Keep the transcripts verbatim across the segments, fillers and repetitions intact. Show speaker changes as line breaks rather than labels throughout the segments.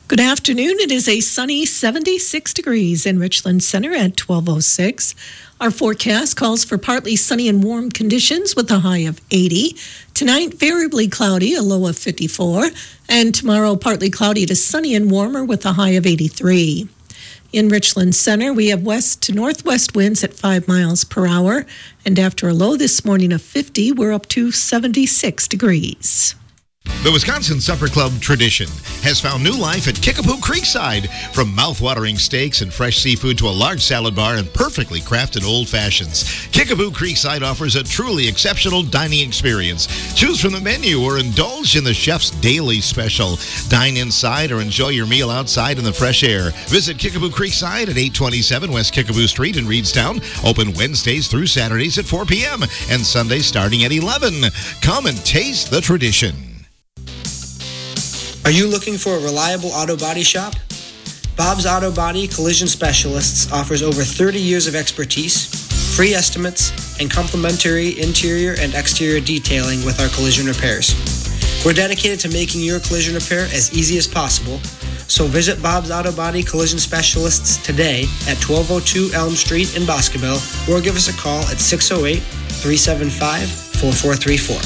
Good afternoon. It is a sunny seventy-six degrees in Richland Center at twelve oh six. Our forecast calls for partly sunny and warm conditions with a high of eighty. Tonight, variably cloudy, a low of fifty-four. And tomorrow, partly cloudy to sunny and warmer with a high of eighty-three. In Richland Center, we have west to northwest winds at five miles per hour. And after a low this morning of fifty, we're up to seventy-six degrees.
The Wisconsin Supper Club tradition has found new life at Kickapoo Creekside. From mouth-watering steaks and fresh seafood to a large salad bar and perfectly crafted old fashions, Kickapoo Creekside offers a truly exceptional dining experience. Choose from the menu or indulge in the chef's daily special. Dine inside or enjoy your meal outside in the fresh air. Visit Kickapoo Creekside at eight twenty-seven West Kickapoo Street in Reedstown. Open Wednesdays through Saturdays at four p.m. and Sundays starting at eleven. Come and taste the tradition.
Are you looking for a reliable auto body shop? Bob's Auto Body Collision Specialists offers over thirty years of expertise, free estimates, and complimentary interior and exterior detailing with our collision repairs. We're dedicated to making your collision repair as easy as possible, so visit Bob's Auto Body Collision Specialists today at twelve oh two Elm Street in Boscobel, or give us a call at six oh eight, three seven five, four four three four.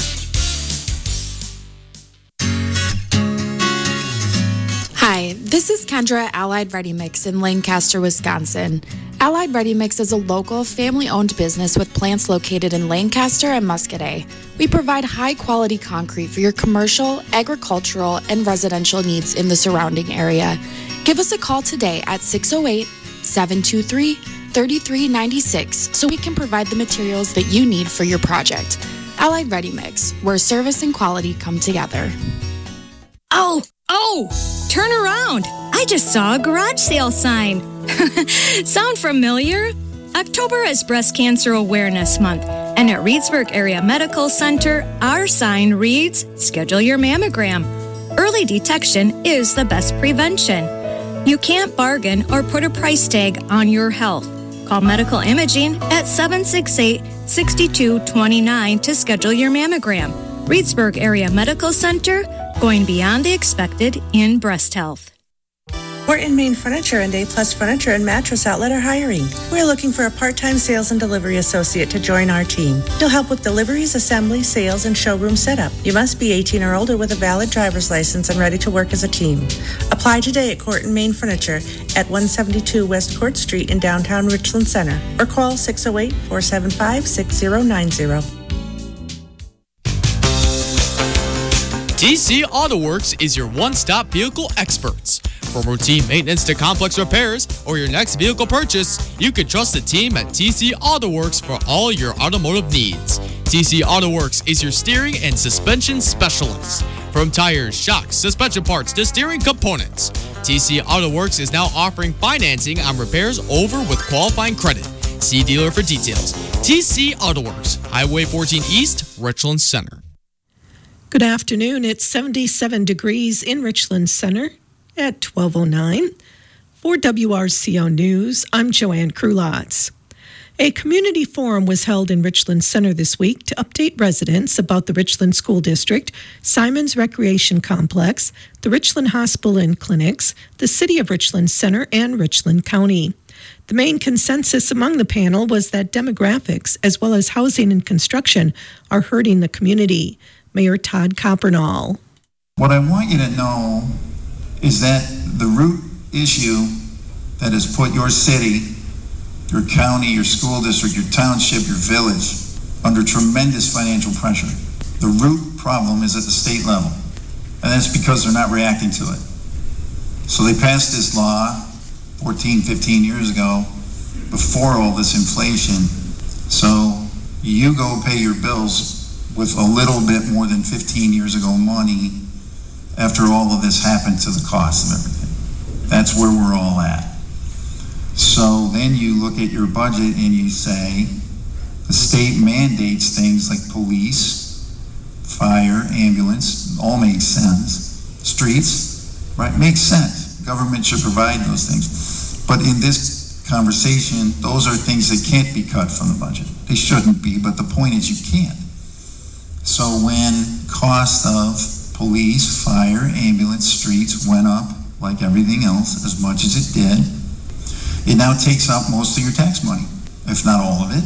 Hi, this is Kendra at Allied Ready Mix in Lancaster, Wisconsin. Allied Ready Mix is a local, family-owned business with plants located in Lancaster and Muscadet. We provide high-quality concrete for your commercial, agricultural, and residential needs in the surrounding area. Give us a call today at six oh eight, seven two three, three three nine six so we can provide the materials that you need for your project. Allied Ready Mix, where service and quality come together.
Oh, oh, turn around. I just saw a garage sale sign. Sound familiar? October is Breast Cancer Awareness Month, and at Reedsburg Area Medical Center, our sign reads, schedule your mammogram. Early detection is the best prevention. You can't bargain or put a price tag on your health. Call Medical Imaging at seven six eight, six two two nine to schedule your mammogram. Reedsburg Area Medical Center, going beyond the expected in breast health.
Portland Main Furniture and A-Plus Furniture and Mattress Outlet are hiring. We're looking for a part-time sales and delivery associate to join our team. You'll help with deliveries, assembly, sales, and showroom setup. You must be eighteen or older with a valid driver's license and ready to work as a team. Apply today at Court and Main Furniture at one seventy-two West Court Street in downtown Richland Center, or call six oh eight, four seven five, six oh nine oh.
T C Auto Works is your one-stop vehicle experts. From routine maintenance to complex repairs or your next vehicle purchase, you can trust the team at T C Auto Works for all your automotive needs. T C Auto Works is your steering and suspension specialist. From tires, shocks, suspension parts to steering components, T C Auto Works is now offering financing on repairs over with qualifying credit. See dealer for details. T C Auto Works, Highway fourteen East, Richland Center.
Good afternoon. It's seventy-seven degrees in Richland Center at twelve oh nine. For W R C O News, I'm Joanne Krulotz. A community forum was held in Richland Center this week to update residents about the Richland School District, Simons Recreation Complex, the Richland Hospital and Clinics, the City of Richland Center, and Richland County. The main consensus among the panel was that demographics, as well as housing and construction, are hurting the community. Mayor Todd Coppernall.
What I want you to know is that the root issue that has put your city, your county, your school district, your township, your village under tremendous financial pressure, the root problem is at the state level. And that's because they're not reacting to it. So they passed this law fourteen, fifteen years ago before all this inflation. So you go pay your bills with a little bit more than fifteen years ago money after all of this happened to the cost of everything. That's where we're all at. So then you look at your budget and you say, the state mandates things like police, fire, ambulance, all makes sense. Streets, right, makes sense. Government should provide those things. But in this conversation, those are things that can't be cut from the budget. They shouldn't be, but the point is you can't. So when cost of police, fire, ambulance, streets went up like everything else, as much as it did. It now takes up most of your tax money, if not all of it.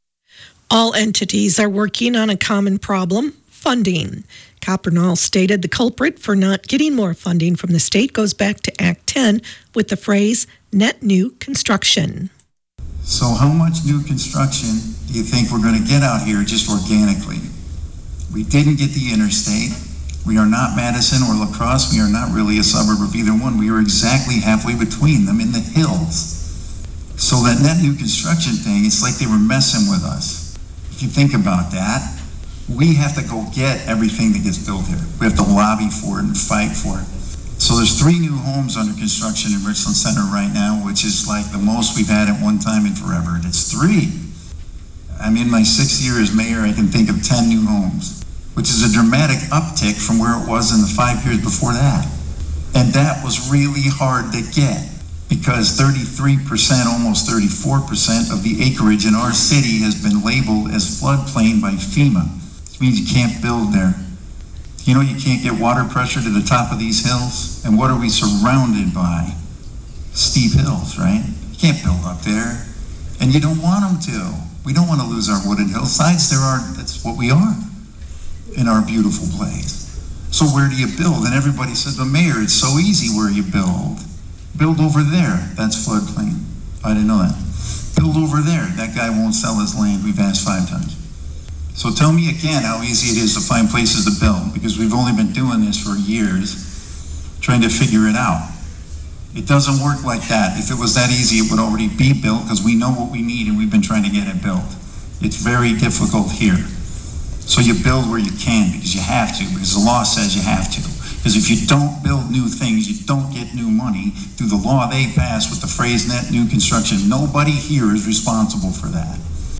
All entities are working on a common problem, funding. Coppernoll stated the culprit for not getting more funding from the state goes back to Act ten with the phrase net new construction.
So how much new construction do you think we're going to get out here just organically? We didn't get the interstate. We are not Madison or La Crosse. We are not really a suburb of either one. We are exactly halfway between them in the hills. So that net new construction thing, it's like they were messing with us. If you think about that, we have to go get everything that gets built here. We have to lobby for it and fight for it. So there's three new homes under construction in Richland Center right now, which is like the most we've had at one time in forever. And it's three. I'm in my sixth year as mayor. I can think of ten new homes, which is a dramatic uptick from where it was in the five years before that. And that was really hard to get because thirty-three percent, almost thirty-four percent of the acreage in our city has been labeled as floodplain by FEMA. Which means you can't build there. You know you can't get water pressure to the top of these hills? And what are we surrounded by? Steep hills, right? You can't build up there. And you don't want them to. We don't want to lose our wooded hillsides. There are, that's what we are in our beautiful place. So where do you build? And everybody says, the mayor, it's so easy where you build. Build over there. That's floodplain. I didn't know that. Build over there. That guy won't sell his land. We've asked five times. So tell me again how easy it is to find places to build, because we've only been doing this for years, trying to figure it out. It doesn't work like that. If it was that easy, it would already be built, because we know what we need and we've been trying to get it built. It's very difficult here. So you build where you can, because you have to, because the law says you have to. Because if you don't build new things, you don't get new money through the law they passed with the phrase net new construction. Nobody here is responsible for that.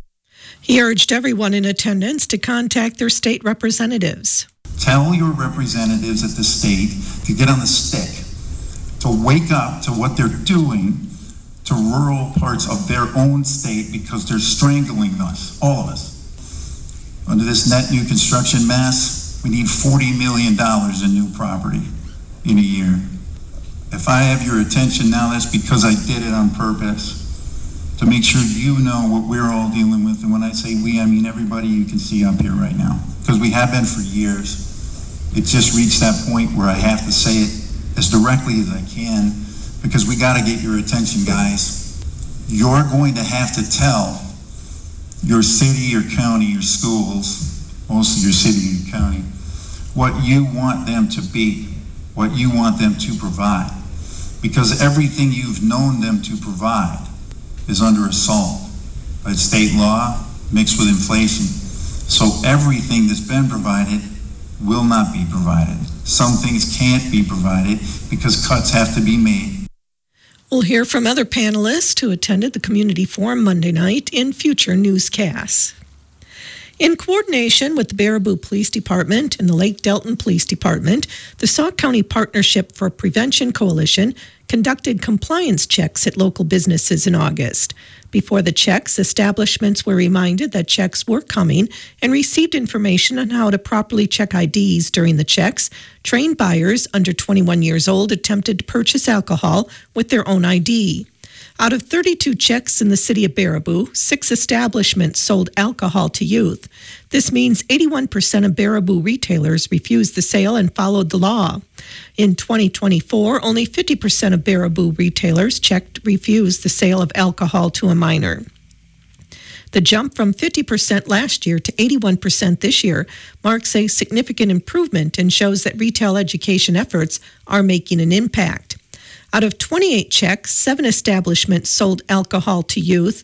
He urged everyone in attendance to contact their state representatives.
Tell your representatives at the state to get on the stick, to wake up to what they're doing to rural parts of their own state, because they're strangling us, all of us. Under this net new construction mess, we need forty million dollars in new property in a year. If I have your attention now, that's because I did it on purpose, to make sure you know what we're all dealing with. And when I say we, I mean everybody you can see up here right now, because we have been for years. It's just reached that point where I have to say it as directly as I can, because we got to get your attention, guys. You're going to have to tell your city, your county, your schools, mostly your city and your county, what you want them to be, what you want them to provide. Because everything you've known them to provide is under assault by state law mixed with inflation. So everything that's been provided will not be provided. Some things can't be provided because cuts have to be made.
We'll hear from other panelists who attended the community forum Monday night in future newscasts. In coordination with the Baraboo Police Department and the Lake Delton Police Department, the Sauk County Partnership for Prevention Coalition conducted compliance checks at local businesses in August. Before the checks, establishments were reminded that checks were coming and received information on how to properly check I Ds during the checks. Trained buyers under twenty-one years old attempted to purchase alcohol with their own I D. Out of thirty-two checks in the city of Baraboo, six establishments sold alcohol to youth. This means eighty-one percent of Baraboo retailers refused the sale and followed the law. In twenty twenty-four, only fifty percent of Baraboo retailers checked refused the sale of alcohol to a minor. The jump from fifty percent last year to eighty-one percent this year marks a significant improvement and shows that retail education efforts are making an impact. Out of twenty-eight checks, seven establishments sold alcohol to youth.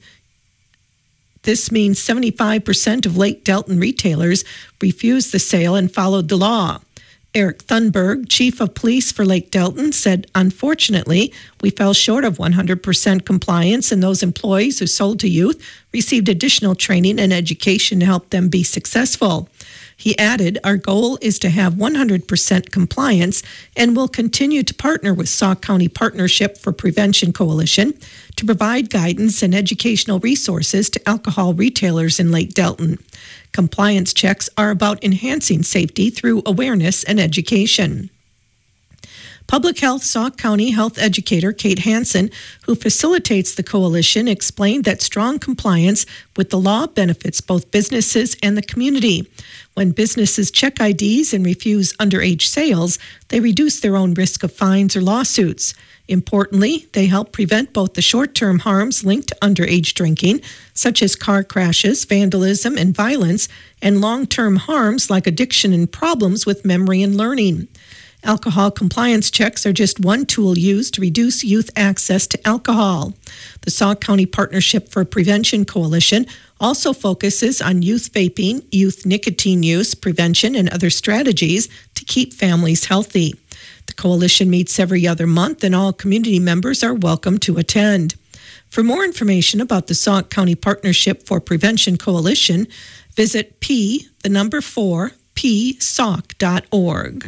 This means seventy-five percent of Lake Delton retailers refused the sale and followed the law. Eric Thunberg, chief of police for Lake Delton, said, "Unfortunately, we fell short of one hundred percent compliance, and those employees who sold to youth received additional training and education to help them be successful." He added, "Our goal is to have one hundred percent compliance and will continue to partner with Sauk County Partnership for Prevention Coalition to provide guidance and educational resources to alcohol retailers in Lake Delton. Compliance checks are about enhancing safety through awareness and education." Public Health Sauk County health educator Kate Hansen, who facilitates the coalition, explained that strong compliance with the law benefits both businesses and the community. When businesses check I Ds and refuse underage sales, they reduce their own risk of fines or lawsuits. Importantly, they help prevent both the short-term harms linked to underage drinking, such as car crashes, vandalism, and violence, and long-term harms like addiction and problems with memory and learning. Alcohol compliance checks are just one tool used to reduce youth access to alcohol. The Sauk County Partnership for Prevention Coalition also focuses on youth vaping, youth nicotine use, prevention, and other strategies to keep families healthy. The coalition meets every other month, and all community members are welcome to attend. For more information about the Sauk County Partnership for Prevention Coalition, visit P, the number four, p sauk dot org.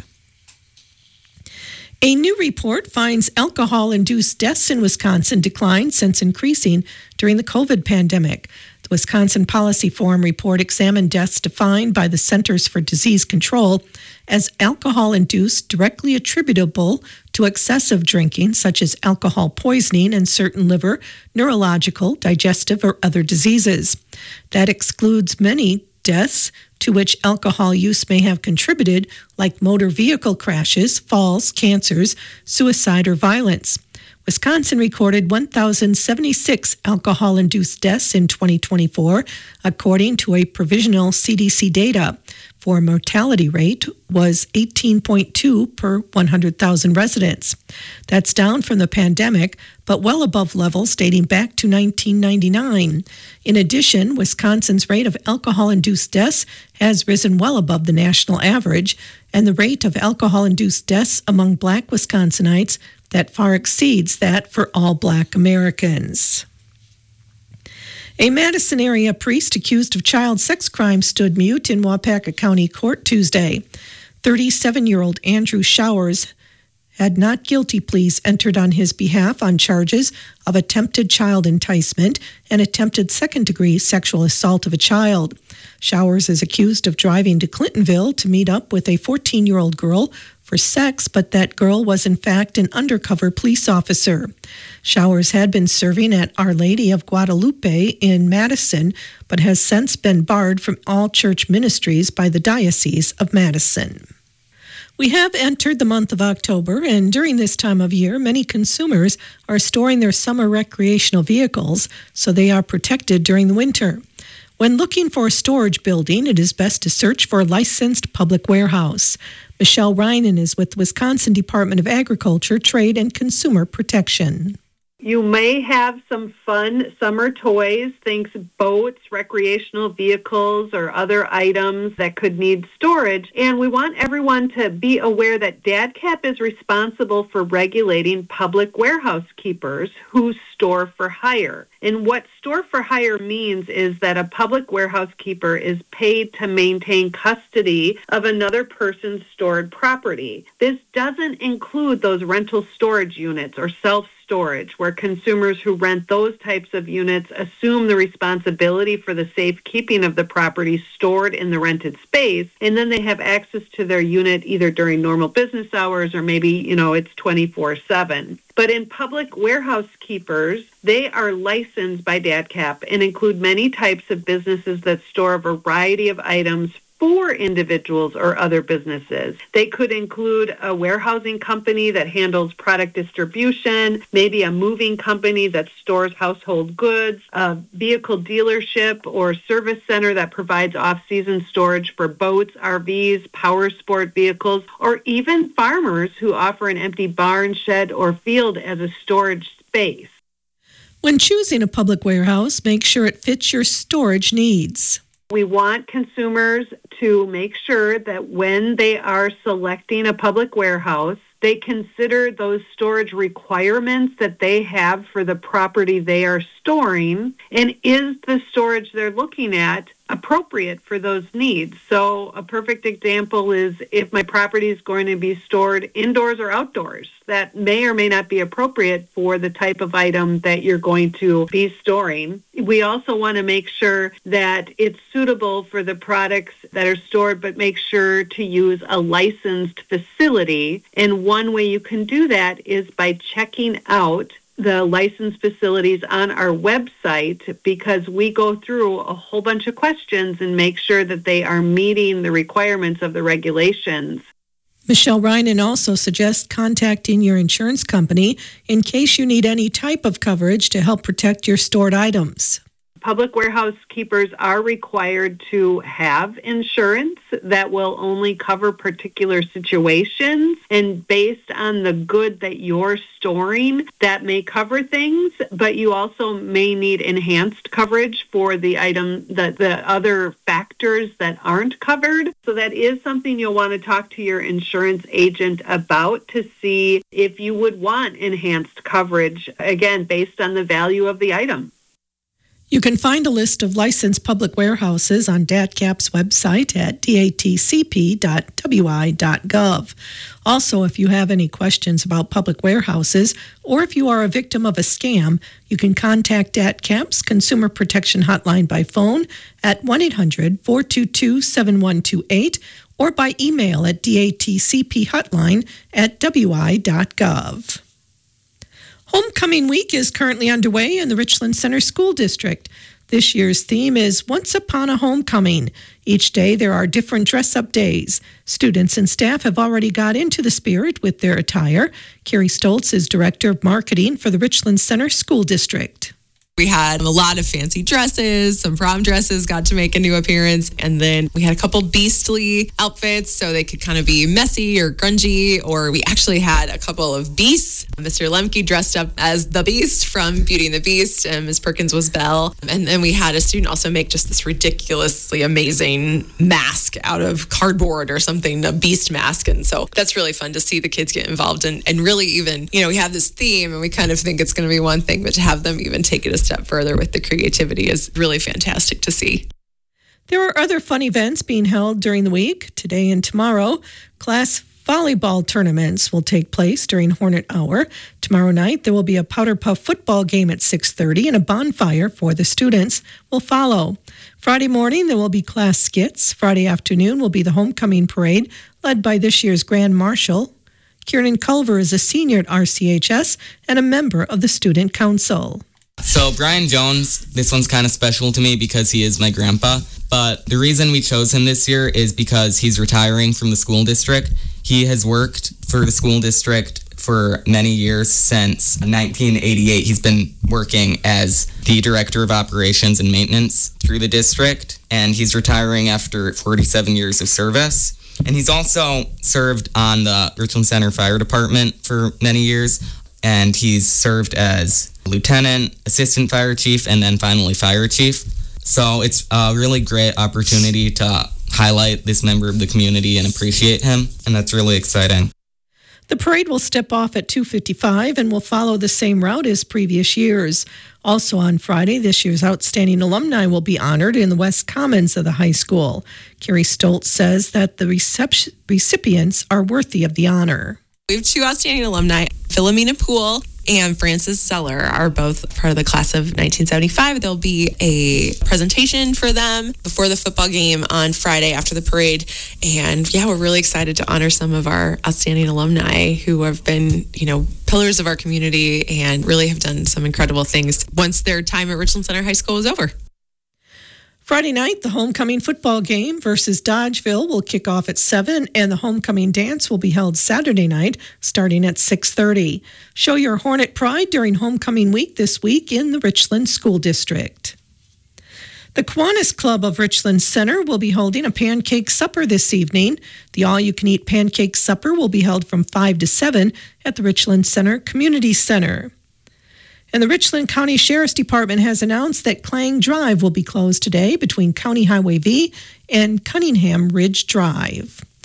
A new report finds alcohol-induced deaths in Wisconsin declined since increasing during the COVID pandemic. The Wisconsin Policy Forum report examined deaths defined by the Centers for Disease Control as alcohol-induced directly attributable to excessive drinking, such as alcohol poisoning and certain liver, neurological, digestive, or other diseases. That excludes many deaths to which alcohol use may have contributed, like motor vehicle crashes, falls, cancers, suicide, or violence. Wisconsin recorded one thousand seventy-six alcohol-induced deaths in twenty twenty-four, according to a provisional C D C data. For mortality rate was eighteen point two per one hundred thousand residents. That's down from the pandemic, but well above levels dating back to nineteen ninety-nine. In addition, Wisconsin's rate of alcohol-induced deaths has risen well above the national average, and the rate of alcohol-induced deaths among Black Wisconsinites that far exceeds that for all Black Americans. A Madison area priest accused of child sex crimes stood mute in Waupaca County Court Tuesday. thirty-seven-year-old Andrew Showers had not guilty pleas entered on his behalf on charges of attempted child enticement and attempted second-degree sexual assault of a child. Showers is accused of driving to Clintonville to meet up with a fourteen-year-old girl for sex, but that girl was in fact an undercover police officer. Showers had been serving at Our Lady of Guadalupe in Madison, but has since been barred from all church ministries by the Diocese of Madison. We have entered the month of October, and during this time of year, many consumers are storing their summer recreational vehicles so they are protected during the winter. When looking for a storage building, it is best to search for a licensed public warehouse. Michelle Reinen is with the Wisconsin Department of Agriculture, Trade, and Consumer Protection.
You may have some fun summer toys, things, boats, recreational vehicles, or other items that could need storage. And we want everyone to be aware that DADCAP is responsible for regulating public warehouse keepers who store for hire. And what store for hire means is that a public warehouse keeper is paid to maintain custody of another person's stored property. This doesn't include those rental storage units or self-storage, where consumers who rent those types of units assume the responsibility for the safekeeping of the property stored in the rented space, and then they have access to their unit either during normal business hours or maybe, you know, it's twenty-four seven. But in public warehouse keepers, they are licensed by DADCAP and include many types of businesses that store a variety of items for individuals or other businesses. They could include a warehousing company that handles product distribution, maybe a moving company that stores household goods, a vehicle dealership or service center that provides off-season storage for boats, R Vs, power sport vehicles, or even farmers who offer an empty barn, shed, or field as a storage space.
When choosing a public warehouse, make sure it fits your storage needs.
We want consumers to make sure that when they are selecting a public warehouse, they consider those storage requirements that they have for the property they are storing, and is the storage they're looking at appropriate for those needs. So a perfect example is if my property is going to be stored indoors or outdoors. That may or may not be appropriate for the type of item that you're going to be storing. We also want to make sure that it's suitable for the products that are stored, but make sure to use a licensed facility. And one way you can do that is by checking out the licensed facilities on our website, because we go through a whole bunch of questions and make sure that they are meeting the requirements of the regulations.
Michelle Reinen also suggests contacting your insurance company in case you need any type of coverage to help protect your stored items.
Public warehouse keepers are required to have insurance that will only cover particular situations, and based on the good that you're storing, that may cover things, but you also may need enhanced coverage for the item, the, the other factors that aren't covered. So that is something you'll want to talk to your insurance agent about to see if you would want enhanced coverage, again, based on the value of the item.
You can find a list of licensed public warehouses on D A T C A P's website at d a t c p dot w i dot gov. Also, if you have any questions about public warehouses, or if you are a victim of a scam, you can contact D A T C A P's Consumer Protection Hotline by phone at one eight hundred four two two seven one two eight or by email at d a t c p hotline at w i dot gov. Homecoming Week is currently underway in the Richland Center School District. This year's theme is Once Upon a Homecoming. Each day there are different dress-up days. Students and staff have already got into the spirit with their attire. Carrie Stoltz is Director of Marketing for the Richland Center School District.
We had a lot of fancy dresses, some prom dresses got to make a new appearance, and then we had a couple beastly outfits so they could kind of be messy or grungy, or we actually had a couple of beasts. Mister Lemke dressed up as the Beast from Beauty and the Beast, and Miz Perkins was Belle. And then we had a student also make just this ridiculously amazing mask out of cardboard or something, a beast mask. And so that's really fun to see the kids get involved and, and really even, you know, we have this theme and we kind of think it's going to be one thing, but to have them even take it a step further with the creativity is really fantastic to see.
There are other fun events being held during the week. Today and tomorrow, class volleyball tournaments will take place during Hornet Hour. Tomorrow night, there will be a Powder Puff football game at six thirty, and a bonfire for the students will follow. Friday morning, there will be class skits. Friday afternoon will be the homecoming parade, led by this year's Grand Marshal. Kieran Culver is a senior at R C H S and a member of the Student Council.
So Brian Jones, this one's kind of special to me because he is my grandpa. But the reason we chose him this year is because he's retiring from the school district. He has worked for the school district for many years. Since nineteen eighty-eight, he's been working as the director of operations and maintenance through the district. And he's retiring after forty-seven years of service. And he's also served on the Richland Center Fire Department for many years. And he's served as lieutenant, assistant fire chief, and then finally fire chief. So it's a really great opportunity to highlight this member of the community and appreciate him, and that's really exciting.
The parade will step off at two fifty-five and will follow the same route as previous years. Also on Friday, this year's outstanding alumni will be honored in the West Commons of the high school. Carrie Stoltz says that the recep- recipients are worthy of the honor.
We have two outstanding alumni, Philomena Poole and Frances Zeller are both part of the class of nineteen seventy-five. There'll be a presentation for them before the football game on Friday after the parade. And yeah, we're really excited to honor some of our outstanding alumni who have been, you know, pillars of our community and really have done some incredible things once their time at Richland Center High School was over.
Friday night, the homecoming football game versus Dodgeville will kick off at seven, and the homecoming dance will be held Saturday night starting at six thirty. Show your Hornet pride during homecoming week this week in the Richland School District. The Kiwanis Club of Richland Center will be holding a pancake supper this evening. The all-you-can-eat pancake supper will be held from five to seven at the Richland Center Community Center. And the Richland County Sheriff's Department has announced that Clang Drive will be closed today between County Highway V and Cunningham Ridge Drive.